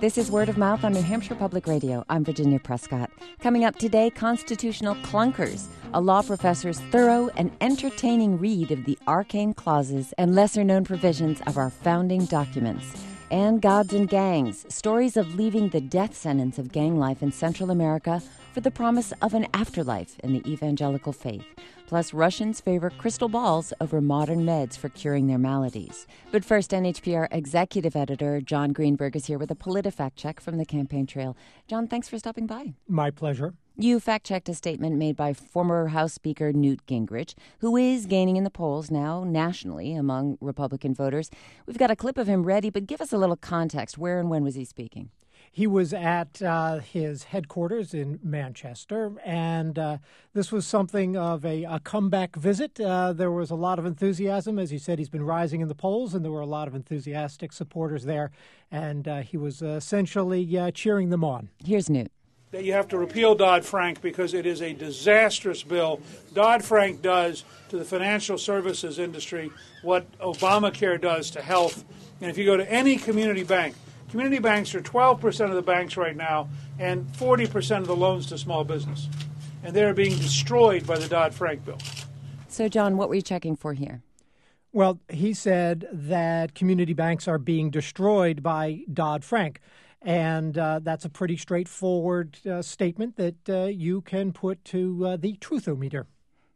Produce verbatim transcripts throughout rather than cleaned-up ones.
This is Word of Mouth on New Hampshire Public Radio. I'm Virginia Prescott. Coming up today, Constitutional Clunkers, a law professor's thorough and entertaining read of the arcane clauses and lesser-known provisions of our founding documents. And Gods and Gangs, stories of leaving the death sentence of gang life in Central America for the promise of an afterlife in the evangelical faith. Plus, Russians favor crystal balls over modern meds for curing their maladies. But first, N H P R executive editor John Greenberg is here with a PolitiFact check from the campaign trail. John, thanks for stopping by. My pleasure. You fact-checked a statement made by former House Speaker Newt Gingrich, who is gaining in the polls now nationally among Republican voters. We've got a clip of him ready, but give us a little context. Where and when was he speaking? He was at uh, his headquarters in Manchester, and uh, this was something of a, a comeback visit. Uh, there was a lot of enthusiasm. As you said, he's been rising in the polls, and there were a lot of enthusiastic supporters there, and uh, he was uh, essentially uh, cheering them on. Here's Newt. That you have to repeal Dodd-Frank because it is a disastrous bill. Dodd-Frank does to the financial services industry what Obamacare does to health. And if you go to any community bank, community banks are twelve percent of the banks right now and forty percent of the loans to small business. And they're being destroyed by the Dodd-Frank bill. So, John, what were you checking for here? Well, he said that community banks are being destroyed by Dodd-Frank. And uh, that's a pretty straightforward uh, statement that uh, you can put to uh, the truthometer.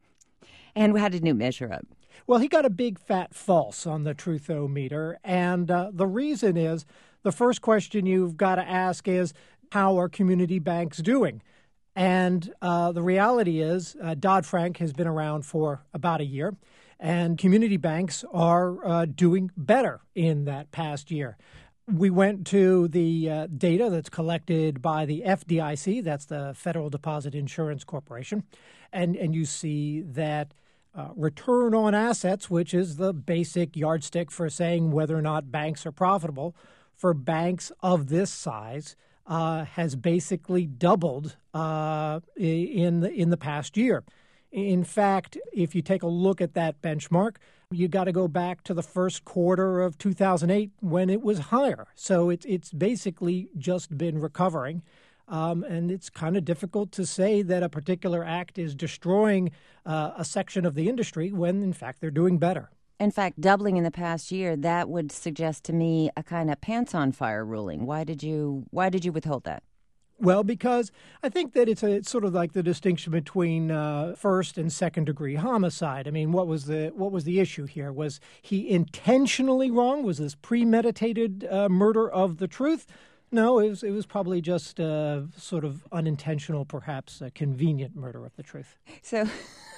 And how did Newt measure up? Well, he got a big fat false on the truthometer. And uh, the reason is, the first question you've got to ask is, how are community banks doing? And uh, the reality is, uh, Dodd-Frank has been around for about a year, and community banks are uh, doing better in that past year. We went to the uh, data that's collected by the F D I C, that's the Federal Deposit Insurance Corporation, and, and you see that uh, return on assets, which is the basic yardstick for saying whether or not banks are profitable, for banks of this size, uh, has basically doubled uh, in the, in the past year. In fact, if you take a look at that benchmark, you got to go back to the first quarter of two thousand eight when it was higher. So it's it's basically just been recovering. Um, and it's kind of difficult to say that a particular act is destroying uh, a section of the industry when, in fact, they're doing better. In fact, doubling in the past year, that would suggest to me a kind of pants on fire ruling. Why did you why did you withhold that? Well, because I think that it's, a, it's sort of like the distinction between uh, first and second degree homicide. I mean, what was the what was the issue here? Was he intentionally wrong? Was this premeditated uh, murder of the truth? No, it was it was probably just uh, sort of unintentional, perhaps a convenient murder of the truth. So,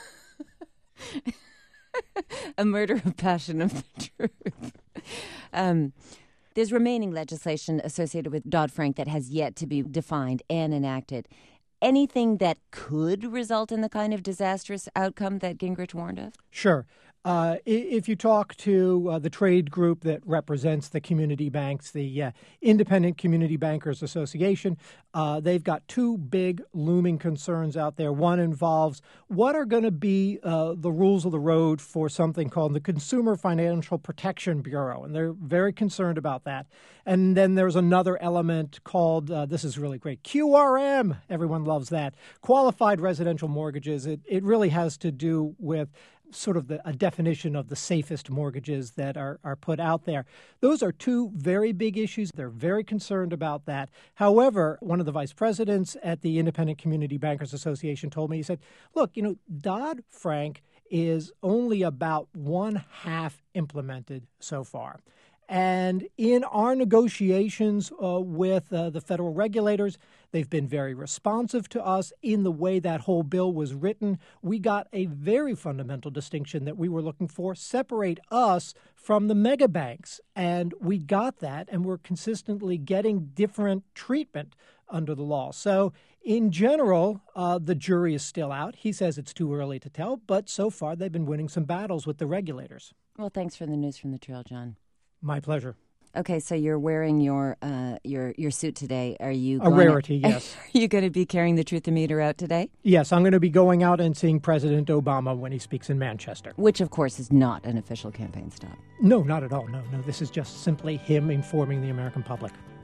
a murder of passion of the truth. Um, There's remaining legislation associated with Dodd-Frank that has yet to be defined and enacted. Anything that could result in the kind of disastrous outcome that Gingrich warned of? Sure. Uh, if you talk to uh, the trade group that represents the community banks, the uh, Independent Community Bankers Association, uh, they've got two big looming concerns out there. One involves what are going to be uh, the rules of the road for something called the Consumer Financial Protection Bureau, and they're very concerned about that. And then there's another element called, uh, this is really great, Q R M. Everyone loves that. Qualified Residential Mortgages. It, it really has to do with sort of the, a definition of the safest mortgages that are, are put out there. Those are two very big issues. They're very concerned about that. However, one of the vice presidents at the Independent Community Bankers Association told me, he said, look, you know, Dodd-Frank is only about one half implemented so far. And in our negotiations uh, with uh, the federal regulators, they've been very responsive to us in the way that whole bill was written. We got a very fundamental distinction that we were looking for, separate us from the mega banks. And we got that, and we're consistently getting different treatment under the law. So in general, uh, the jury is still out. He says it's too early to tell, but so far they've been winning some battles with the regulators. Well, thanks for the news from the trail, John. My pleasure. Okay, so you're wearing your uh, your your suit today. Are you a going rarity? To, yes. Are you going to be carrying the truthometer out today? Yes, I'm going to be going out and seeing President Obama when he speaks in Manchester. Which, of course, is not an official campaign stop. No, not at all. No, no. This is just simply him informing the American public.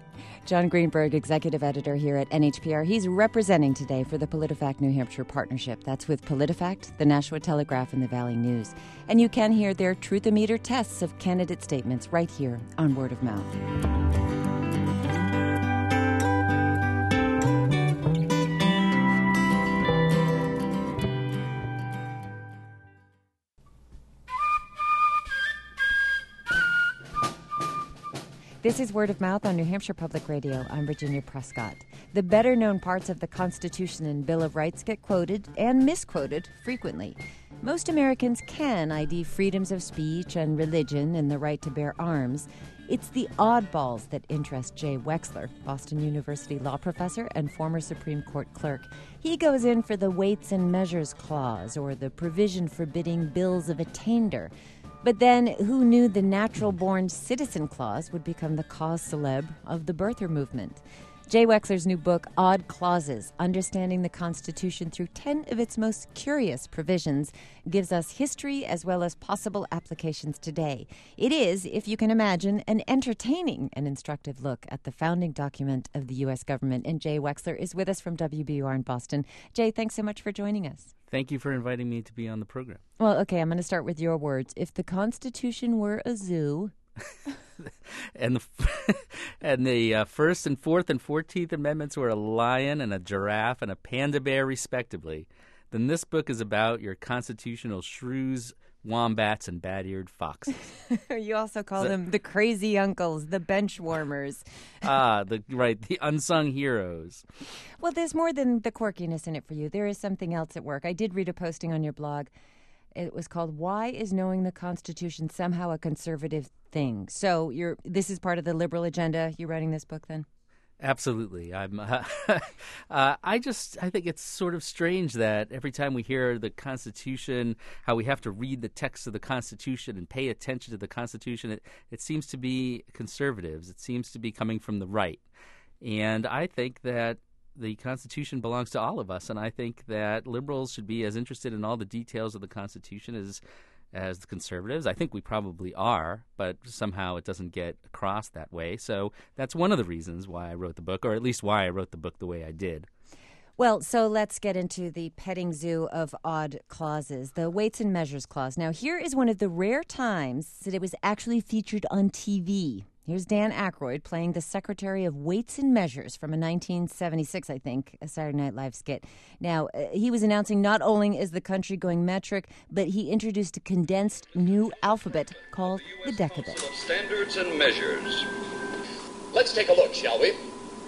John Greenberg, executive editor here at N H P R. He's representing today for the PolitiFact New Hampshire partnership. That's with PolitiFact, the Nashua Telegraph, and the Valley News. And you can hear their Truth-O-Meter tests of candidate statements right here on Word of Mouth. This is Word of Mouth on New Hampshire Public Radio. I'm Virginia Prescott. The better-known parts of the Constitution and Bill of Rights get quoted and misquoted frequently. Most Americans can I D freedoms of speech and religion and the right to bear arms. It's the oddballs that interest Jay Wexler, Boston University law professor and former Supreme Court clerk. He goes in for the Weights and Measures Clause or the provision forbidding bills of attainder. But then, who knew the natural-born citizen clause would become the cause célèbre of the birther movement? Jay Wexler's new book, Odd Clauses, Understanding the Constitution Through ten of its Most Curious Provisions, gives us history as well as possible applications today. It is, if you can imagine, an entertaining and instructive look at the founding document of the U S government. And Jay Wexler is with us from W B U R in Boston. Jay, thanks so much for joining us. Thank you for inviting me to be on the program. Well, okay, I'm going to start with your words. If the Constitution were a zoo... and the and the uh, First and Fourth and Fourteenth Amendments were a lion and a giraffe and a panda bear, respectively, then this book is about your constitutional shrews, wombats, and bat-eared foxes. You also call so, them the crazy uncles, the bench warmers. ah, the right, the unsung heroes. Well, there's more than the quirkiness in it for you. There is something else at work. I did read a posting on your blog. It was called "Why Is Knowing the Constitution Somehow a Conservative Thing?" So you're this is part of the liberal agenda. You're writing this book, then? Absolutely. I'm. Uh, uh, I just. I think it's sort of strange that every time we hear the Constitution, how we have to read the text of the Constitution and pay attention to the Constitution, it, it seems to be conservatives. It seems to be coming from the right, and I think that the Constitution belongs to all of us, and I think that liberals should be as interested in all the details of the Constitution as as the conservatives. I think we probably are, but somehow it doesn't get across that way. So that's one of the reasons why I wrote the book, or at least why I wrote the book the way I did. Well, so let's get into the petting zoo of odd clauses, the Weights and Measures Clause. Now, here is one of the rare times that it was actually featured on T V. Here's Dan Aykroyd playing the Secretary of Weights and Measures from a nineteen seventy-six, I think, a Saturday Night Live skit. Now, uh, he was announcing not only is the country going metric, but he introduced a condensed new alphabet called the Decabit. Standards and measures. Let's take a look, shall we?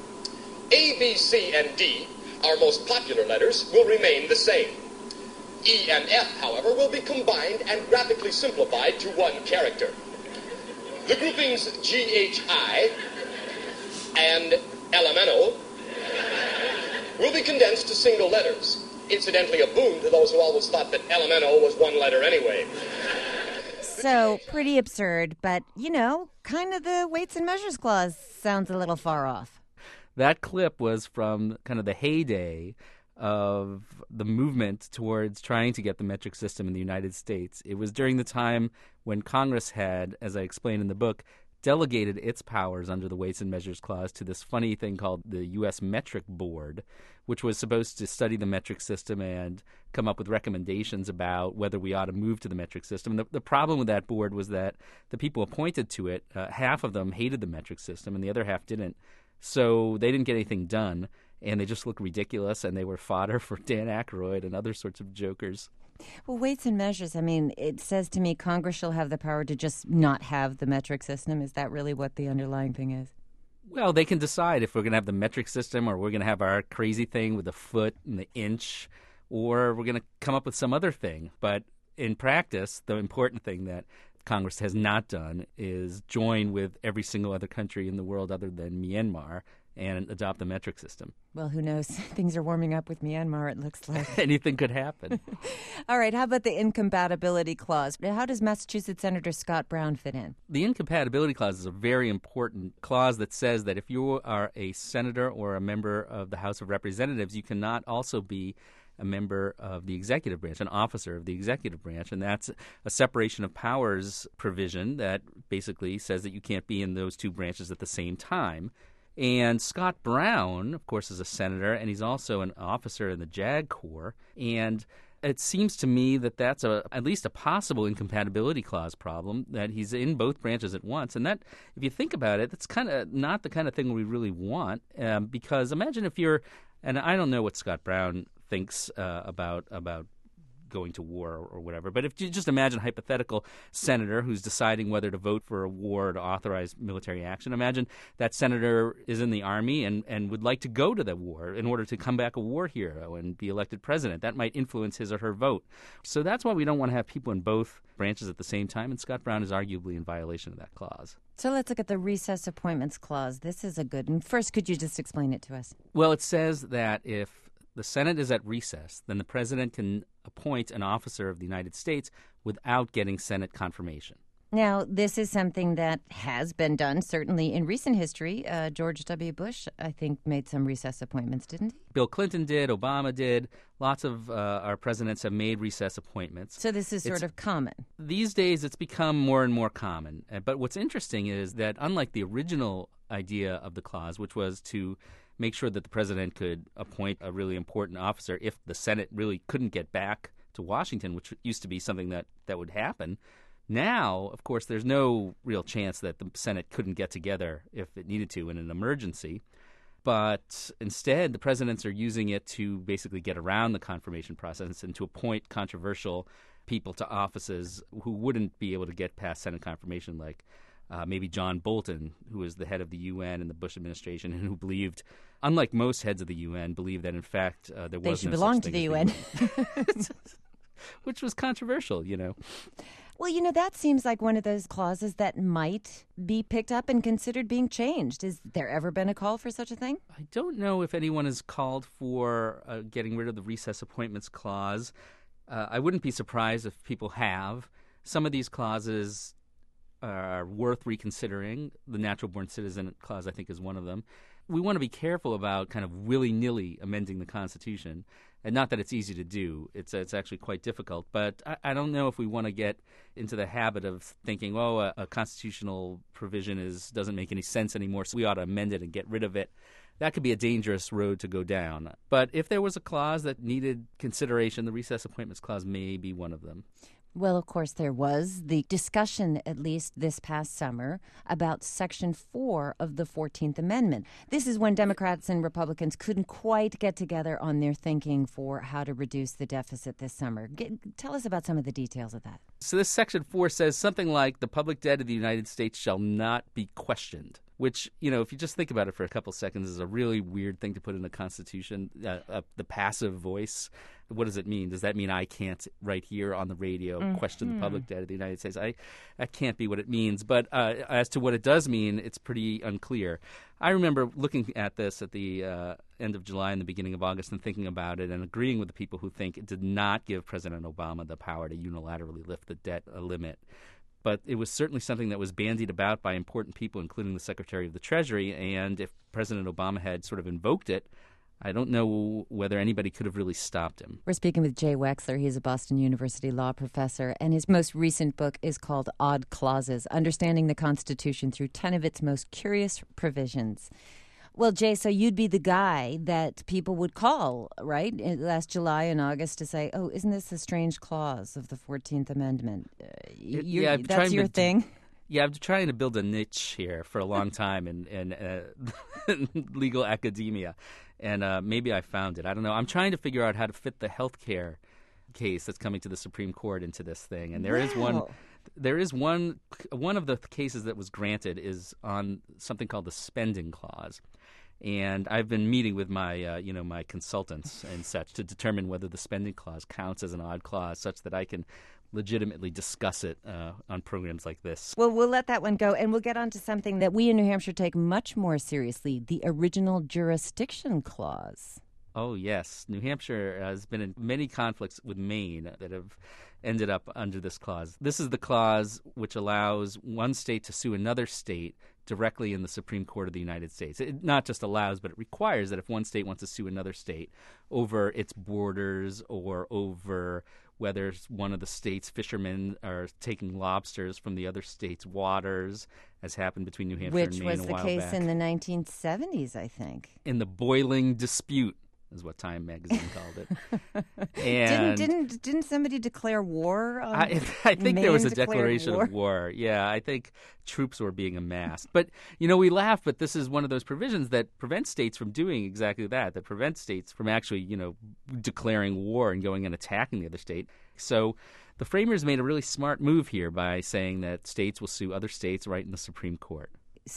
A, B, C, and D, our most popular letters, will remain the same. E and F, however, will be combined and graphically simplified to one character. The groupings G H I and L M N O will be condensed to single letters. Incidentally, a boon to those who always thought that L M N O was one letter anyway. So, pretty absurd, but, you know, kind of the Weights and Measures Clause sounds a little far off. That clip was from kind of the heyday of the movement towards trying to get the metric system in the United States. It was during the time when Congress had, as I explained in the book, delegated its powers under the Weights and Measures Clause to this funny thing called the U S Metric Board, which was supposed to study the metric system and come up with recommendations about whether we ought to move to the metric system. And the, the problem with that board was that the people appointed to it, uh, half of them hated the metric system and the other half didn't. So they didn't get anything done, and they just looked ridiculous, and they were fodder for Dan Aykroyd and other sorts of jokers. Well, Weights and Measures, I mean, it says to me Congress shall have the power to just not have the metric system. Is that really what the underlying thing is? Well, they can decide if we're going to have the metric system or we're going to have our crazy thing with the foot and the inch, or we're going to come up with some other thing. But in practice, the important thing that Congress has not done is join with every single other country in the world other than Myanmar and adopt the metric system. Well, who knows? Things are warming up with Myanmar, it looks like. Anything could happen. All right, how about the incompatibility clause? How does Massachusetts Senator Scott Brown fit in? The incompatibility clause is a very important clause that says that if you are a senator or a member of the House of Representatives, you cannot also be a member of the executive branch, an officer of the executive branch, and that's a separation of powers provision that basically says that you can't be in those two branches at the same time. And Scott Brown, of course, is a senator, and he's also an officer in the JAG Corps. And it seems to me that that's a, at least a possible incompatibility clause problem, that he's in both branches at once. And that, if you think about it, that's kind of not the kind of thing we really want. Um, because imagine if you're, and I don't know what Scott Brown thinks uh, about about going to war or, or whatever, but if you just imagine a hypothetical senator who's deciding whether to vote for a war to authorize military action. Imagine that senator is in the Army and, and would like to go to the war in order to come back a war hero and be elected president. That might influence his or her vote. So that's why we don't want to have people in both branches at the same time, and Scott Brown is arguably in violation of that clause. So let's look at the recess appointments clause. This is a good one. First, could you just explain it to us? Well, it says that if the Senate is at recess, then the president can appoint an officer of the United States without getting Senate confirmation. Now, this is something that has been done, certainly in recent history. Uh, George W. Bush, I think, made some recess appointments, didn't he? Bill Clinton did. Obama did. Lots of uh, our presidents have made recess appointments. So this is sort it's, of common. These days, it's become more and more common. But what's interesting is that unlike the original idea of the clause, which was to make sure that the president could appoint a really important officer if the Senate really couldn't get back to Washington, which used to be something that, that would happen. Now, of course, there's no real chance that the Senate couldn't get together if it needed to in an emergency. But instead, the presidents are using it to basically get around the confirmation process and to appoint controversial people to offices who wouldn't be able to get past Senate confirmation, like Uh, maybe John Bolton, who was the head of the U N in the Bush administration and who believed, unlike most heads of the U N, believed that, in fact, uh, there they was should no belong such to thing the as U N. U N. Which was controversial, you know. Well, you know, that seems like one of those clauses that might be picked up and considered being changed. Has there ever been a call for such a thing? I don't know if anyone has called for uh, getting rid of the recess appointments clause. Uh, I wouldn't be surprised if people have. Some of these clauses are worth reconsidering. The natural-born citizen clause, I think, is one of them. We want to be careful about kind of willy-nilly amending the Constitution, and not that it's easy to do. It's it's actually quite difficult. But I, I don't know if we want to get into the habit of thinking, oh, a, a constitutional provision is doesn't make any sense anymore, so we ought to amend it and get rid of it. That could be a dangerous road to go down. But if there was a clause that needed consideration, the recess appointments clause may be one of them. Well, of course, there was the discussion, at least this past summer, about Section four of the fourteenth Amendment. This is when Democrats and Republicans couldn't quite get together on their thinking for how to reduce the deficit this summer. Get, tell us about some of the details of that. So this Section four says something like the public debt of the United States shall not be questioned, which, you know, if you just think about it for a couple seconds, is a really weird thing to put in the Constitution, uh, uh, the passive voice. What does it mean? Does that mean I can't, right here on the radio, mm-hmm. question the public debt of the United States? I, that can't be what it means. But uh, as to what it does mean, it's pretty unclear. I remember looking at this at the uh, end of July and the beginning of August and thinking about it and agreeing with the people who think it did not give President Obama the power to unilaterally lift the debt limit. But it was certainly something that was bandied about by important people, including the Secretary of the Treasury. And if President Obama had sort of invoked it, I don't know whether anybody could have really stopped him. We're speaking with Jay Wexler. He's a Boston University law professor, and his most recent book is called Odd Clauses, Understanding the Constitution Through ten of Its Most Curious Provisions. Well, Jay, so you'd be the guy that people would call, right, last July and August to say, oh, isn't this a strange clause of the fourteenth Amendment? Uh, yeah, that's your to, thing? Yeah, I've been trying to build a niche here for a long time in, in uh, legal academia, and uh, maybe I found it. I don't know. I'm trying to figure out how to fit the health care case that's coming to the Supreme Court into this thing, and there wow. is one... There is one one of the cases that was granted is on something called the spending clause. And I've been meeting with my, uh, you know, my consultants and such to determine whether the spending clause counts as an odd clause, such that I can legitimately discuss it uh, on programs like this. Well, we'll let that one go, and we'll get on to something that we in New Hampshire take much more seriously, the original jurisdiction clause. Oh, yes. New Hampshire has been in many conflicts with Maine that have ended up under this clause. This is the clause which allows one state to sue another state directly in the Supreme Court of the United States. It not just allows, but it requires that if one state wants to sue another state over its borders or over whether one of the state's fishermen are taking lobsters from the other state's waters, as happened between New Hampshire Which and Maine was a the while case back. in the nineteen seventies, I think. In the boiling dispute, is what Time magazine called it. And didn't didn't didn't somebody declare war on I, I think there was a Maine declared declaration war? of war. Yeah, I think troops were being amassed. But, you know, we laugh, but this is one of those provisions that prevent states from doing exactly that, that prevents states from actually, you know, declaring war and going and attacking the other state. So the framers made a really smart move here by saying that states will sue other states right in the Supreme Court.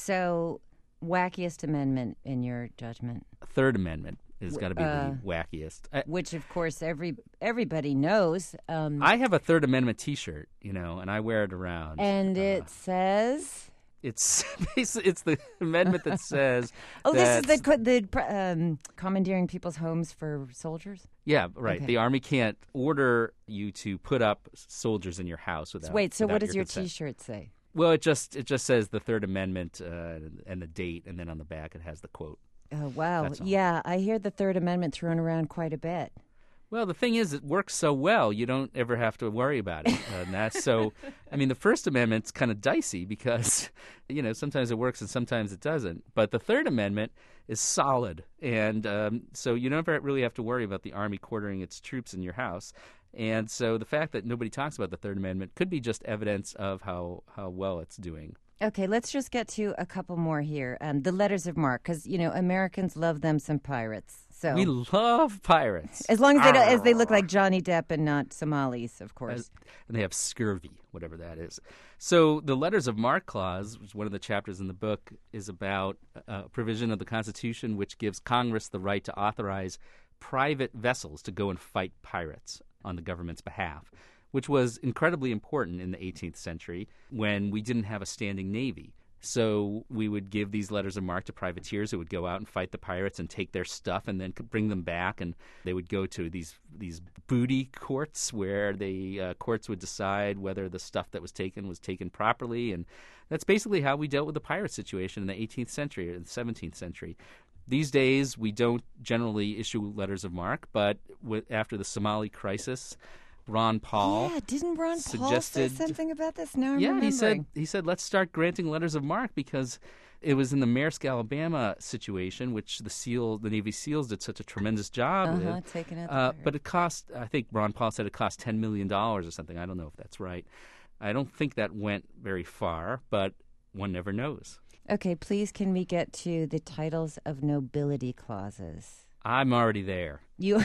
So, wackiest amendment in your judgment? Third Amendment has got to be Uh, the wackiest. I, Which, of course, every everybody knows. Um, I have a Third Amendment T-shirt, you know, and I wear it around. and Uh, it says... It's basically, it's the amendment that says Oh, this that, is the co- the um, commandeering people's homes for soldiers? yeah, right. Okay. The Army can't order you to put up soldiers in your house without. Wait, so without what does your consent. T-shirt say? Well, it just it just says the Third Amendment uh, and the date, and then on the back it has the quote. Oh, wow. That's all. Yeah, I hear the Third Amendment thrown around quite a bit. Well, the thing is, it works so well, you don't ever have to worry about it. Uh, and that's so, I mean, the First Amendment's kind of dicey because, you know, sometimes it works and sometimes it doesn't. But the Third Amendment is solid. And um, so you never really have to worry about the Army quartering its troops in your house. And so the fact that nobody talks about the Third Amendment could be just evidence of how, how well it's doing. Okay, let's just get to a couple more here. Um, the letters of marque, because, you know, Americans love them some pirates. So We love pirates. as long as they, don't, as they look like Johnny Depp and not Somalis, of course. As- and they have scurvy, whatever that is. So the Letters of Marque Clause, which is one of the chapters in the book, is about a provision of the Constitution which gives Congress the right to authorize private vessels to go and fight pirates on the government's behalf, which was incredibly important in the eighteenth century when we didn't have a standing navy. So we would give these letters of marque to privateers who would go out and fight the pirates and take their stuff and then bring them back. And they would go to these these booty courts where the uh, courts would decide whether the stuff that was taken was taken properly. And that's basically how we dealt with the pirate situation in the eighteenth century or the seventeenth century. These days, we don't generally issue letters of marque, but w- after the Somali crisis, Ron Paul Yeah, didn't Ron Paul say suggested- something about this? Now I'm yeah, he said remembering. he said let's start granting letters of marque because it was in the Maersk, Alabama situation, which the SEAL, the Navy SEALs, did such a tremendous job Uh-huh, with. taking out the Uh, pirate. but it cost, I think Ron Paul said it cost ten million dollars or something. I don't know if that's right. I don't think that went very far, but one never knows. Okay, please can we get to the titles of nobility clauses? I'm already there. You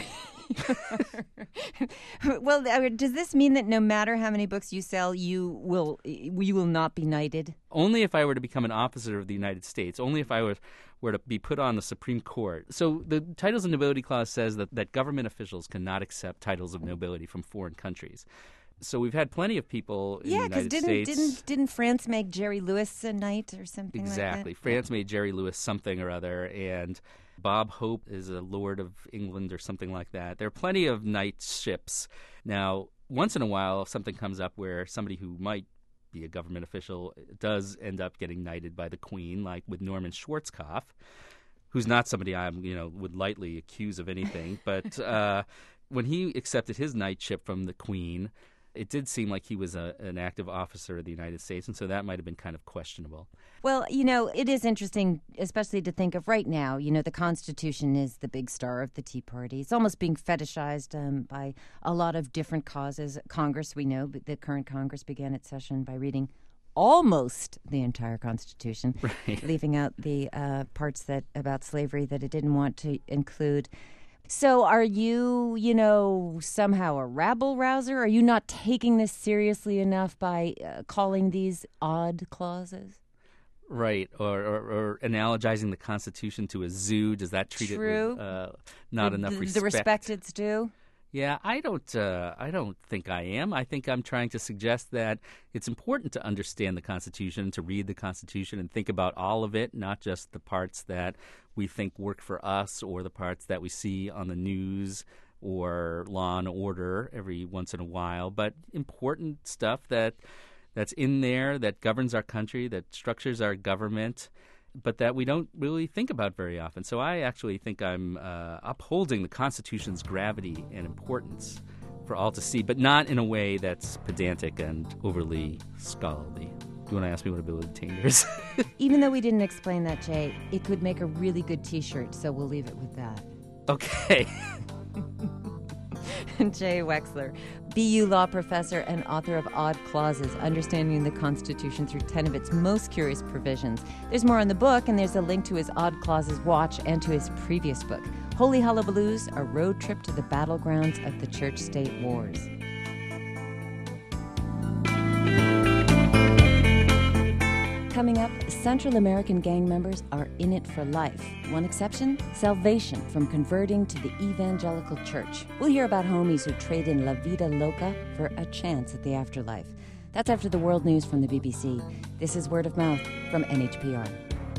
Well, I mean, does this mean that no matter how many books you sell, you will you will not be knighted? Only if I were to become an officer of the United States, only if I were, were to be put on the Supreme Court. So the Titles of Nobility Clause says that, that government officials cannot accept titles of nobility from foreign countries. So we've had plenty of people in Yeah, the because United didn't States. didn't didn't France make Jerry Lewis a knight or something Exactly. like that? France made Jerry Lewis something or other, and Bob Hope is a Lord of England or something like that. There are plenty of knightships. Now, once in a while, if something comes up where somebody who might be a government official does end up getting knighted by the Queen, like with Norman Schwarzkopf, who's not somebody I you know would lightly accuse of anything, but uh, when he accepted his knightship from the Queen, it did seem like he was a, an active officer of the United States, and so that might have been kind of questionable. Well, you know, it is interesting, especially to think of right now. You know, the Constitution is the big star of the Tea Party. It's almost being fetishized um, by a lot of different causes. Congress, we know, but the current Congress began its session by reading almost the entire Constitution, Right. leaving out the uh, parts that about slavery that it didn't want to include. So are you, you know, somehow a rabble rouser? Are you not taking this seriously enough by uh, calling these odd clauses? Right, or, or, or analogizing the Constitution to a zoo. Does that treat True. it with uh, not the, enough the, respect? The respect it's due? Yeah, I don't. Uh, I don't think I am. I think I'm trying to suggest that it's important to understand the Constitution, to read the Constitution, and think about all of it, not just the parts that we think work for us or the parts that we see on the news or Law and Order every once in a while, but important stuff that that's in there that governs our country, that structures our government, but that we don't really think about very often. So I actually think I'm uh, upholding the Constitution's gravity and importance for all to see, but not in a way that's pedantic and overly scholarly. Do you want to ask me what a bill of attainder is? Even though we didn't explain that, Jay, it could make a really good T-shirt, so we'll leave it with that. Okay. Jay Wexler, B U law professor and author of Odd Clauses, Understanding the Constitution Through ten of Its Most Curious Provisions. There's more in the book, and there's a link to his Odd Clauses watch and to his previous book, Holy Hullabaloos, A Road Trip to the Battlegrounds of the Church-State Wars. Coming up, Central American gang members are in it for life. One exception, salvation from converting to the evangelical church. We'll hear about homies who trade in La Vida Loca for a chance at the afterlife. That's after the world news from the B B C. This is Word of Mouth from N H P R.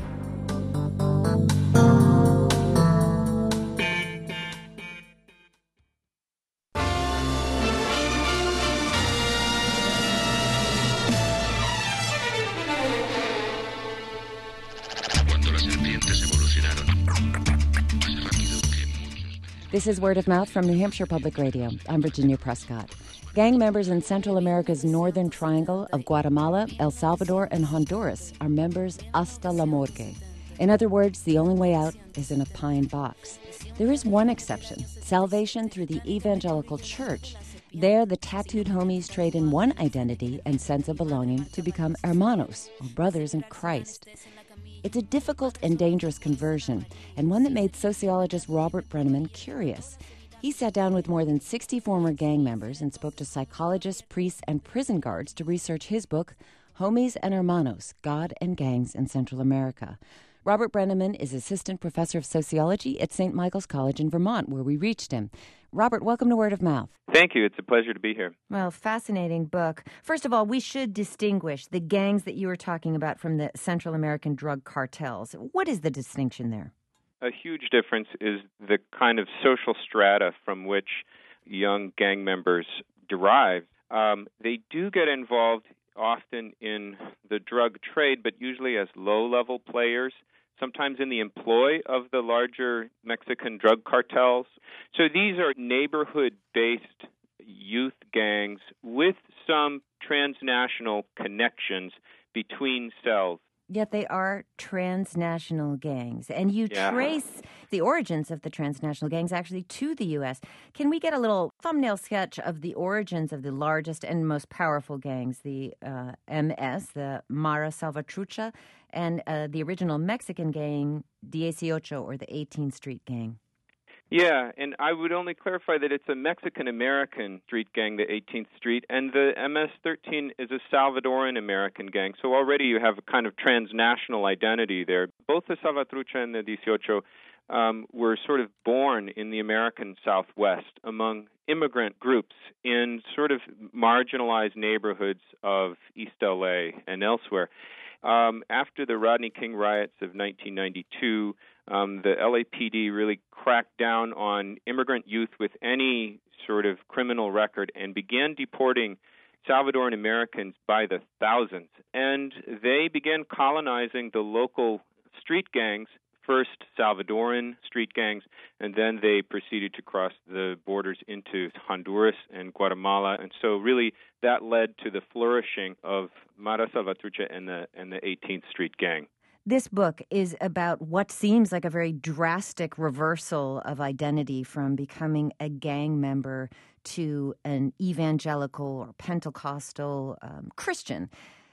This is Word of Mouth from New Hampshire Public Radio. I'm Virginia Prescott. Gang members in Central America's northern triangle of Guatemala, El Salvador, and Honduras are members hasta la muerte. In other words, the only way out is in a pine box. There is one exception, salvation through the evangelical church. There, the tattooed homies trade in one identity and sense of belonging to become hermanos, or brothers in Christ. It's a difficult and dangerous conversion, and one that made sociologist Robert Brenneman curious. He sat down with more than sixty former gang members and spoke to psychologists, priests, and prison guards to research his book, Homies and Hermanos, God and Gangs in Central America. Robert Brenneman is assistant professor of sociology at Saint Michael's College in Vermont, where we reached him. Robert, welcome to Word of Mouth. Thank you. It's a pleasure to be here. Well, fascinating book. First of all, we should distinguish the gangs that you were talking about from the Central American drug cartels. What is the distinction there? A huge difference is the kind of social strata from which young gang members derive. Um, they do get involved often in the drug trade, but usually as low-level players, sometimes in the employ of the larger Mexican drug cartels. So these are neighborhood-based youth gangs with some transnational connections between cells. Yet they are transnational gangs. And you Yeah. trace the origins of the transnational gangs actually to the U S. Can we get a little thumbnail sketch of the origins of the largest and most powerful gangs, the uh, M S, the Mara Salvatrucha, and uh, the original Mexican gang, dieciocho, or the eighteenth Street Gang? Yeah, and I would only clarify that it's a Mexican-American street gang, the eighteenth Street, and the M S thirteen is a Salvadoran-American gang. So already you have a kind of transnational identity there. Both the Salvatrucha and the dieciocho um, were sort of born in the American Southwest among immigrant groups in sort of marginalized neighborhoods of East L A and elsewhere. Um, after the Rodney King riots of nineteen ninety-two, um, the L A P D really cracked down on immigrant youth with any sort of criminal record and began deporting Salvadoran Americans by the thousands. And they began colonizing the local street gangs, first Salvadoran street gangs, and then they proceeded to cross the borders into Honduras and Guatemala. And so really that led to the flourishing of Mara Salvatrucha and the and the eighteenth Street Gang. This book is about what seems like a very drastic reversal of identity from becoming a gang member to an evangelical or Pentecostal um, Christian.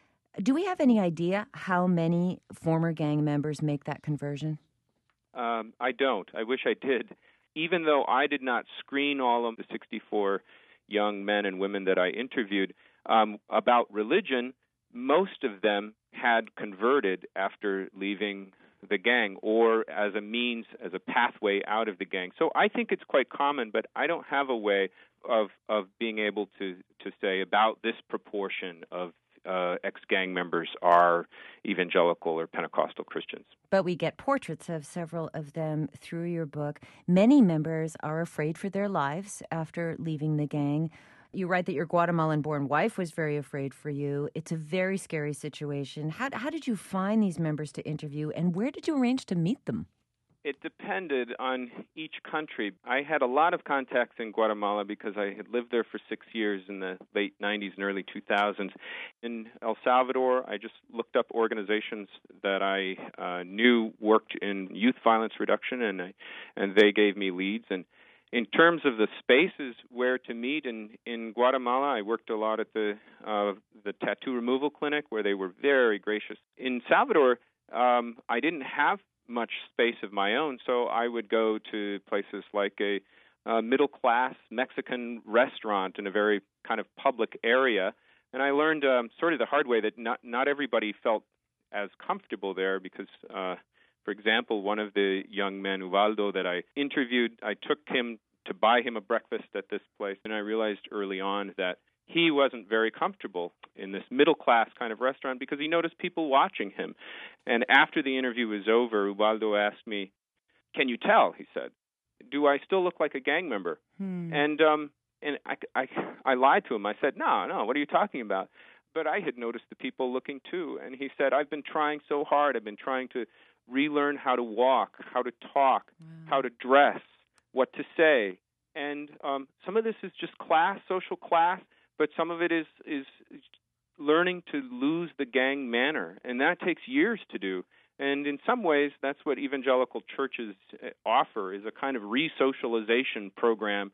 Do we have any idea how many former gang members make that conversion? Um, I don't. I wish I did. Even though I did not screen all of the sixty-four young men and women that I interviewed um, about religion, most of them had converted after leaving the gang or as a means, as a pathway out of the gang. So I think it's quite common, but I don't have a way of of being able to, to say about this proportion of uh, ex-gang members are evangelical or Pentecostal Christians. But we get portraits of several of them through your book. Many members are afraid for their lives after leaving the gang. You write that your Guatemalan-born wife was very afraid for you. It's a very scary situation. How, how did you find these members to interview, and where did you arrange to meet them? It depended on each country. I had a lot of contacts in Guatemala because I had lived there for six years in the late nineties and early two thousands. In El Salvador, I just looked up organizations that I uh, knew worked in youth violence reduction, and I, and they gave me leads. And in terms of the spaces where to meet in, in Guatemala, I worked a lot at the uh, the tattoo removal clinic, where they were very gracious. In Salvador, um, I didn't have much space of my own, so I would go to places like a uh, middle-class Mexican restaurant in a very kind of public area, and I learned um, sort of the hard way that not not everybody felt as comfortable there because, uh, for example, one of the young men, Ubaldo, that I interviewed, I took him to buy him a breakfast at this place, and I realized early on that he wasn't very comfortable in this middle-class kind of restaurant because he noticed people watching him. And after the interview was over, Ubaldo asked me, "Can you tell?" he said. "Do I still look like a gang member?" Hmm. And um, and I, I, I lied to him. I said, no, no, what are you talking about? But I had noticed the people looking too. And he said, "I've been trying so hard. I've been trying to relearn how to walk, how to talk, wow. how to dress, what to say. And um, some of this is just class, social class, but some of it is is learning to lose the gang manner, and that takes years to do. And in some ways, that's what evangelical churches offer, is a kind of re-socialization program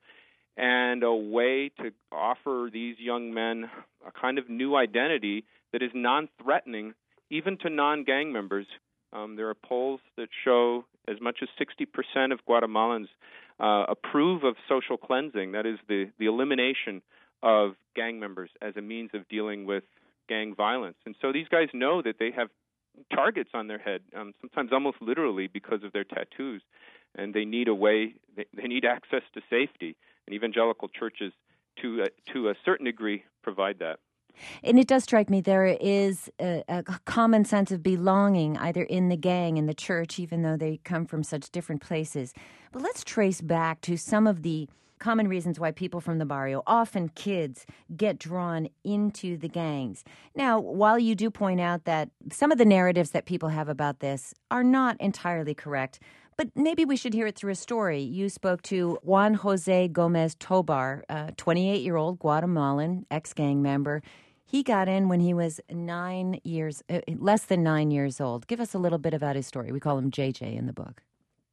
and a way to offer these young men a kind of new identity that is non-threatening even to non-gang members. Um, there are polls that show as much as sixty percent of Guatemalans uh, approve of social cleansing, that is the, the elimination of gang members as a means of dealing with gang violence. And so these guys know that they have targets on their head, um, sometimes almost literally because of their tattoos, and they need a way, they, they need access to safety. And evangelical churches, to a, to a certain degree, provide that. And it does strike me there is a, a common sense of belonging either in the gang, in the church, even though they come from such different places. But let's trace back to some of the common reasons why people from the barrio, often kids, get drawn into the gangs. Now, while you do point out that some of the narratives that people have about this are not entirely correct, but maybe we should hear it through a story. You spoke to Juan Jose Gomez Tobar, a twenty-eight-year-old Guatemalan ex-gang member. He got in when he was nine years, uh, less than nine years old. Give us a little bit about his story. We call him J J in the book.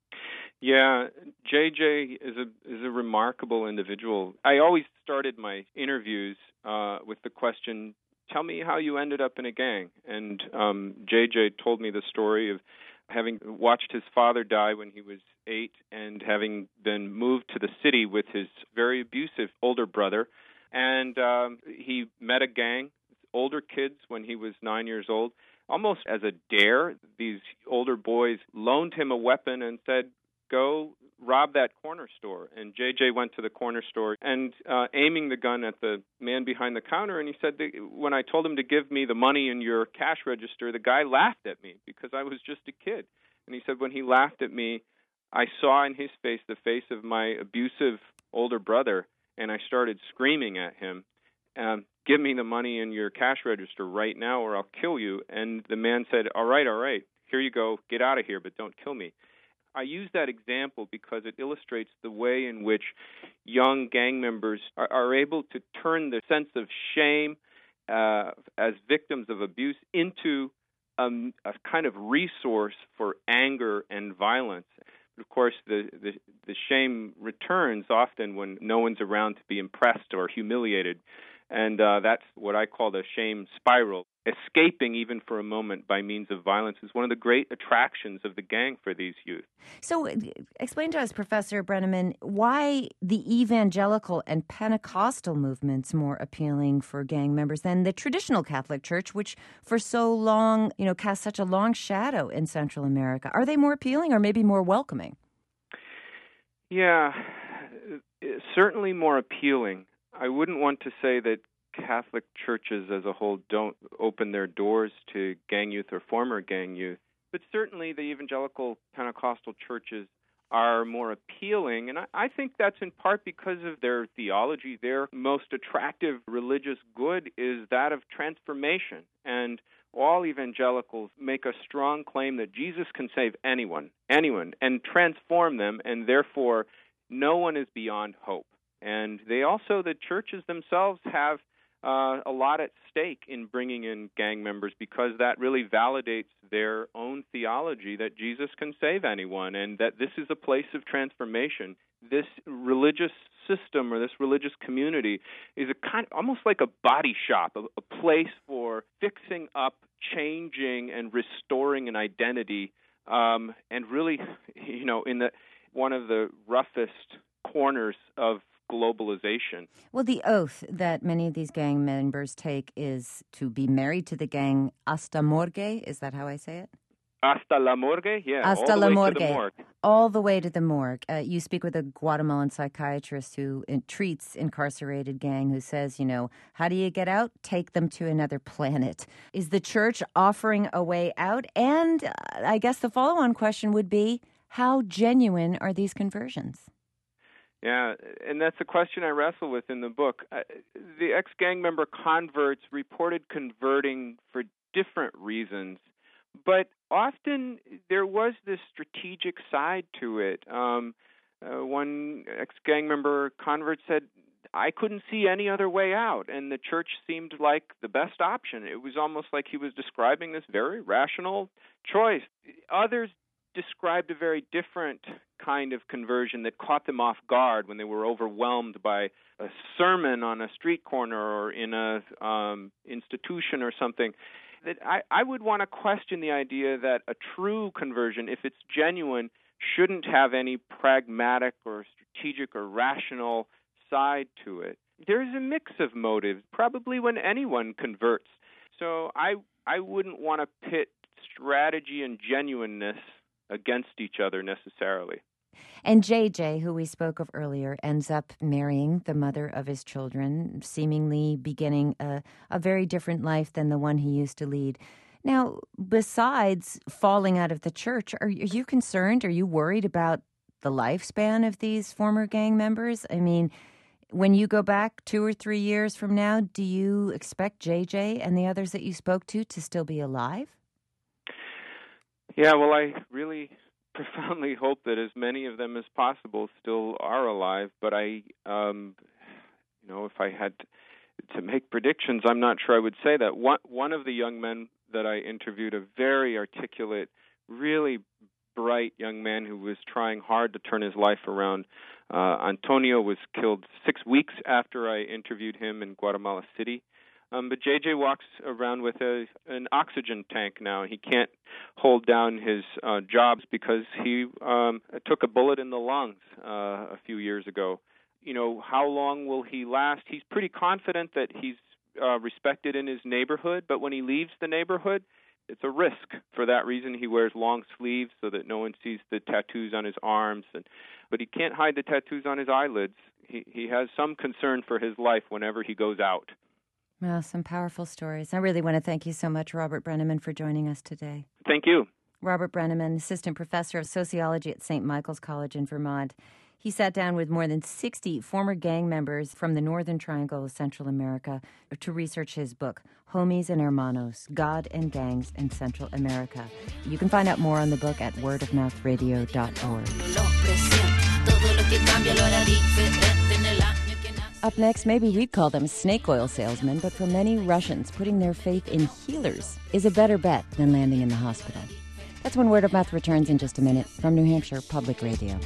Yeah, J J is a is a remarkable individual. I always started my interviews uh, with the question, "Tell me how you ended up in a gang." And um, J J told me the story of having watched his father die when he was eight and having then moved to the city with his very abusive older brother. And um, he met a gang, older kids, when he was nine years old. Almost as a dare, these older boys loaned him a weapon and said, "Go rob that corner store." And J J went to the corner store and uh, aiming the gun at the man behind the counter. And he said, when I told him to give me the money in your cash register, the guy laughed at me because I was just a kid. And he said, when he laughed at me, I saw in his face the face of my abusive older brother, and I started screaming at him, um, "Give me the money in your cash register right now or I'll kill you." And the man said, all right, all right, here you go, get out of here, but don't kill me. I use that example because it illustrates the way in which young gang members are, are able to turn the sense of shame uh, as victims of abuse into um, a kind of resource for anger and violence. But of course, the, the, the shame returns often when no one's around to be impressed or humiliated. And uh, that's what I call the shame spiral. Escaping, even for a moment, by means of violence is one of the great attractions of the gang for these youth. So explain to us, Professor Brenneman, why the evangelical and Pentecostal movement's more appealing for gang members than the traditional Catholic Church, which for so long, you know, cast such a long shadow in Central America. Are they more appealing or maybe more welcoming? Yeah, certainly more appealing. I wouldn't want to say that Catholic churches as a whole don't open their doors to gang youth or former gang youth, but certainly the evangelical Pentecostal churches are more appealing. And I, I think that's in part because of their theology. Their most attractive religious good is that of transformation. And all evangelicals make a strong claim that Jesus can save anyone, anyone, and transform them, and therefore no one is beyond hope. And they also, the churches themselves, have uh, a lot at stake in bringing in gang members because that really validates their own theology that Jesus can save anyone and that this is a place of transformation. This religious system or this religious community is a kind, almost like a body shop, a, a place for fixing up, changing, and restoring an identity, um, and really, you know, in the one of the roughest corners of globalization. Well, the oath that many of these gang members take is to be married to the gang hasta morgue. Is that how I say it? Hasta la morgue, yeah, hasta all the la way morgue. to the morgue. All the way to the morgue. Uh, you speak with a Guatemalan psychiatrist who in- treats incarcerated gang who says, you know, how do you get out? Take them to another planet. Is the church offering a way out? And uh, I guess the follow-on question would be, how genuine are these conversions? Yeah, and that's a question I wrestle with in the book. Uh, the ex-gang member converts reported converting for different reasons, but often there was this strategic side to it. Um, uh, one ex-gang member convert said, I couldn't see any other way out, and the church seemed like the best option. It was almost like he was describing this very rational choice. Others described a very different kind of conversion that caught them off guard when they were overwhelmed by a sermon on a street corner or in a um, institution or something. That I, I would want to question the idea that a true conversion, if it's genuine, shouldn't have any pragmatic or strategic or rational side to it. There's a mix of motives, probably when anyone converts. So I I wouldn't want to pit strategy and genuineness against each other necessarily. And J J, who we spoke of earlier, ends up marrying the mother of his children, seemingly beginning a, a very different life than the one he used to lead. Now, besides falling out of the church, are, are you concerned? Are you worried about the lifespan of these former gang members? I mean, when you go back two or three years from now, do you expect J J and the others that you spoke to to still be alive? Yeah, well, I really profoundly hope that as many of them as possible still are alive. But I, um, you know, if I had to make predictions, I'm not sure I would say that. One, one of the young men that I interviewed, a very articulate, really bright young man who was trying hard to turn his life around. Uh, Antonio was killed six weeks after I interviewed him in Guatemala City. Um, but J J walks around with a, an oxygen tank now. He can't hold down his uh, jobs because he um, took a bullet in the lungs uh, a few years ago. You know, how long will he last? He's pretty confident that he's uh, respected in his neighborhood, but when he leaves the neighborhood, it's a risk. For that reason, he wears long sleeves so that no one sees the tattoos on his arms. And, but he can't hide the tattoos on his eyelids. He, he has some concern for his life whenever he goes out. Well, some powerful stories. I really want to thank you so much, Robert Brenneman, for joining us today. Thank you. Robert Brenneman, assistant professor of sociology at Saint Michael's College in Vermont. He sat down with more than sixty former gang members from the Northern Triangle of Central America to research his book, Homies and Hermanos, God and Gangs in Central America. You can find out more on the book at word of mouth radio dot org. Up next, maybe we'd call them snake oil salesmen, but for many Russians, putting their faith in healers is a better bet than landing in the hospital. That's when Word of Mouth returns in just a minute from New Hampshire Public Radio.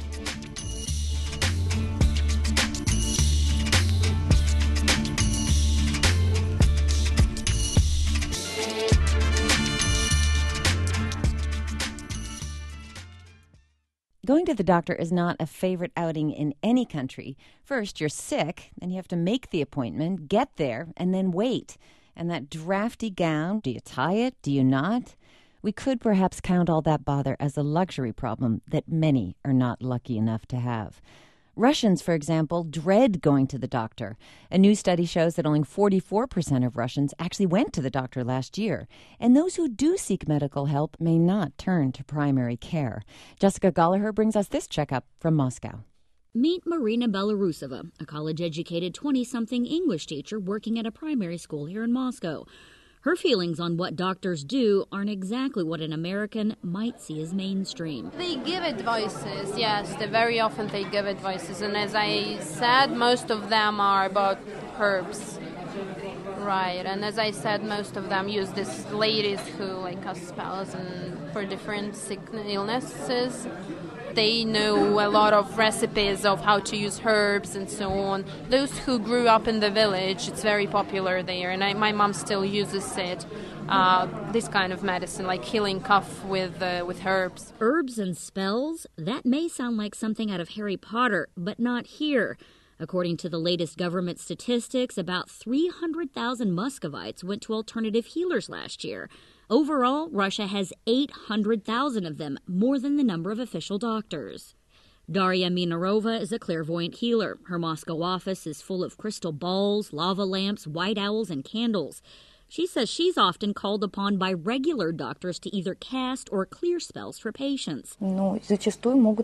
Going to the doctor is not a favorite outing in any country. First, you're sick, then you have to make the appointment, get there, and then wait. And that drafty gown, do you tie it? Do you not? We could perhaps count all that bother as a luxury problem that many are not lucky enough to have. Russians, for example, dread going to the doctor. A new study shows that only forty-four percent of Russians actually went to the doctor last year. And those who do seek medical help may not turn to primary care. Jessica Gallagher brings us this checkup from Moscow. Meet Marina Belarusova, a college-educated twenty-something English teacher working at a primary school here in Moscow. Her feelings on what doctors do aren't exactly what an American might see as mainstream. They give advices, yes. They very often they give advices. And as I said, most of them are about herbs. Right. And as I said, most of them use these ladies who like cast spells and for different sick illnesses. They know a lot of recipes of how to use herbs and so on. Those who grew up in the village, it's very popular there, and I, my mom still uses it. Uh, this kind of medicine, like healing cough with uh, with herbs. Herbs and spells? That may sound like something out of Harry Potter, but not here. According to the latest government statistics, about three hundred thousand Muscovites went to alternative healers last year. Overall, Russia has eight hundred thousand of them, more than the number of official doctors. Daria Minarova is a clairvoyant healer. Her Moscow office is full of crystal balls, lava lamps, white owls, and candles. She says she's often called upon by regular doctors to either cast or clear spells for patients. She says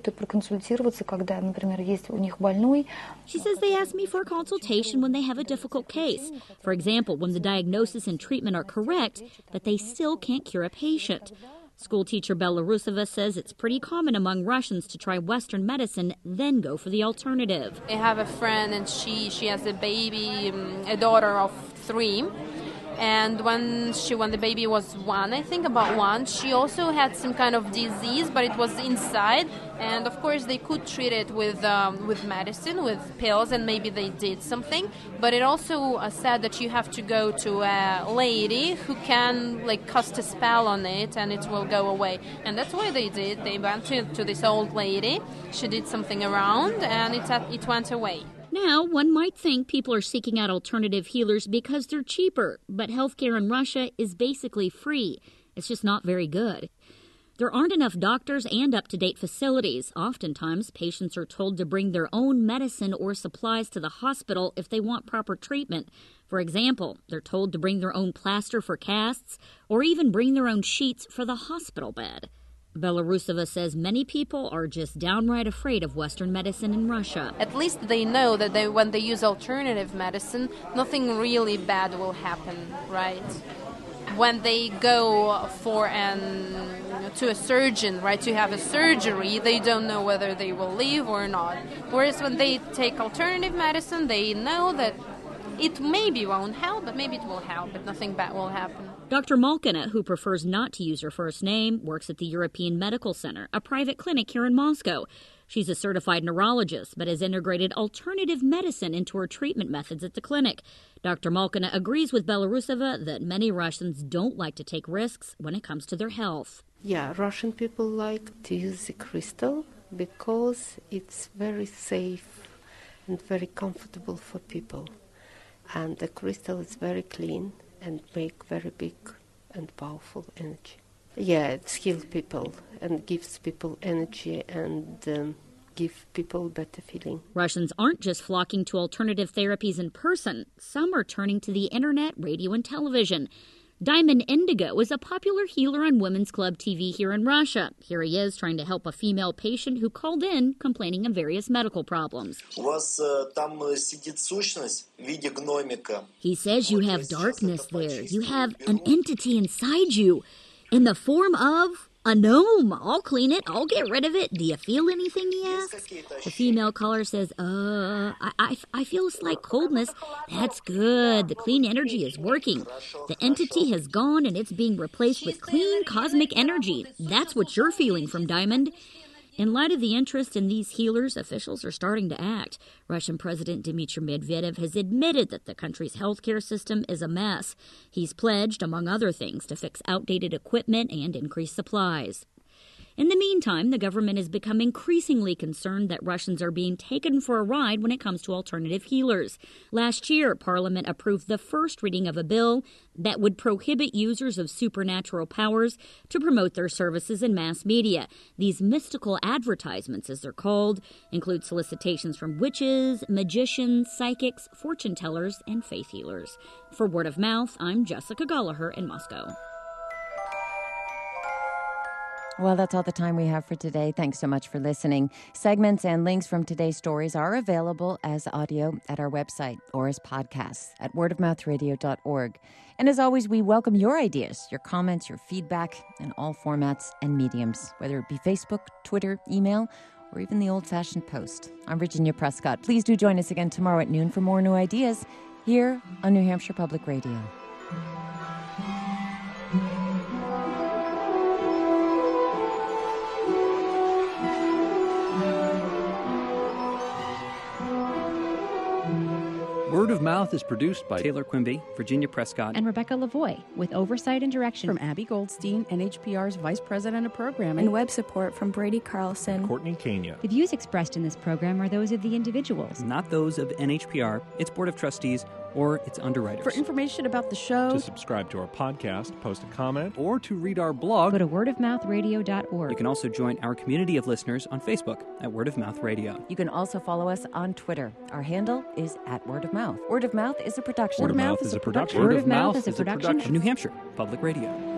they ask me for a consultation when they have a difficult case. For example, when the diagnosis and treatment are correct, but they still can't cure a patient. School teacher Belarusova says it's pretty common among Russians to try Western medicine, then go for the alternative. I have a friend, and she, she has a baby, a daughter of three. And when she, when the baby was one, I think about one, she also had some kind of disease, but it was inside. And of course, they could treat it with um, with medicine, with pills, and maybe they did something. But it also uh, said that you have to go to a lady who can like cast a spell on it, and it will go away. And that's why they did. They went to, to this old lady. She did something around, and it it went away. Now, one might think people are seeking out alternative healers because they're cheaper, but healthcare in Russia is basically free. It's just not very good. There aren't enough doctors and up-to-date facilities. Oftentimes, patients are told to bring their own medicine or supplies to the hospital if they want proper treatment. For example, they're told to bring their own plaster for casts or even bring their own sheets for the hospital bed. Belarusova says many people are just downright afraid of Western medicine in Russia. At least they know that they, when they use alternative medicine, nothing really bad will happen, right? When they go for an to a surgeon, right, to have a surgery, they don't know whether they will live or not. Whereas when they take alternative medicine, they know that it maybe won't help, but maybe it will help, but nothing bad will happen. Doctor Malkina, who prefers not to use her first name, works at the European Medical Center, a private clinic here in Moscow. She's a certified neurologist, but has integrated alternative medicine into her treatment methods at the clinic. Doctor Malkina agrees with Belarusova that many Russians don't like to take risks when it comes to their health. Yeah, Russian people like to use the crystal because it's very safe and very comfortable for people. And the crystal is very clean and make very big and powerful energy. Yeah, it heals people and gives people energy and um, give people better feeling. Russians aren't just flocking to alternative therapies in person. Some are turning to the internet, radio, and television. Diamond Indigo is a popular healer on Women's Club T V here in Russia. Here he is trying to help a female patient who called in complaining of various medical problems. He says you have darkness there. You have an entity inside you in the form of a gnome. I'll clean it. I'll get rid of it. Do you feel anything, he asks. The female caller says, uh, I, I, I feel a slight coldness. That's good. The clean energy is working. The entity has gone and it's being replaced with clean cosmic energy. That's what you're feeling from Diamond. In light of the interest in these healers, officials are starting to act. Russian President Dmitry Medvedev has admitted that the country's healthcare system is a mess. He's pledged, among other things, to fix outdated equipment and increase supplies. In the meantime, the government has become increasingly concerned that Russians are being taken for a ride when it comes to alternative healers. Last year, Parliament approved the first reading of a bill that would prohibit users of supernatural powers to promote their services in mass media. These mystical advertisements, as they're called, include solicitations from witches, magicians, psychics, fortune tellers, and faith healers. For Word of Mouth, I'm Jessica Gallagher in Moscow. Well, that's all the time we have for today. Thanks so much for listening. Segments and links from today's stories are available as audio at our website or as podcasts at word of mouth radio dot org. And as always, we welcome your ideas, your comments, your feedback in all formats and mediums, whether it be Facebook, Twitter, email, or even the old-fashioned post. I'm Virginia Prescott. Please do join us again tomorrow at noon for more new ideas here on New Hampshire Public Radio. Word of Mouth is produced by Taylor Quimby, Virginia Prescott, and Rebecca Lavoie, with oversight and direction from Abby Goldstein, N H P R's Vice President of Programming, and web support from Brady Carlson, Courtney Kenya. The views expressed in this program are those of the individuals, not those of N H P R, its Board of Trustees, or its underwriters. For information about the show, to subscribe to our podcast, post a comment, or to read our blog, go to word of mouth radio dot org. You can also join our community of listeners on Facebook at Word of Mouth Radio. You can also follow us on Twitter. Our handle is at Word of Mouth. Word of Mouth is a production. Word of Mouth is a production. Word of Mouth is a production of New Hampshire Public Radio.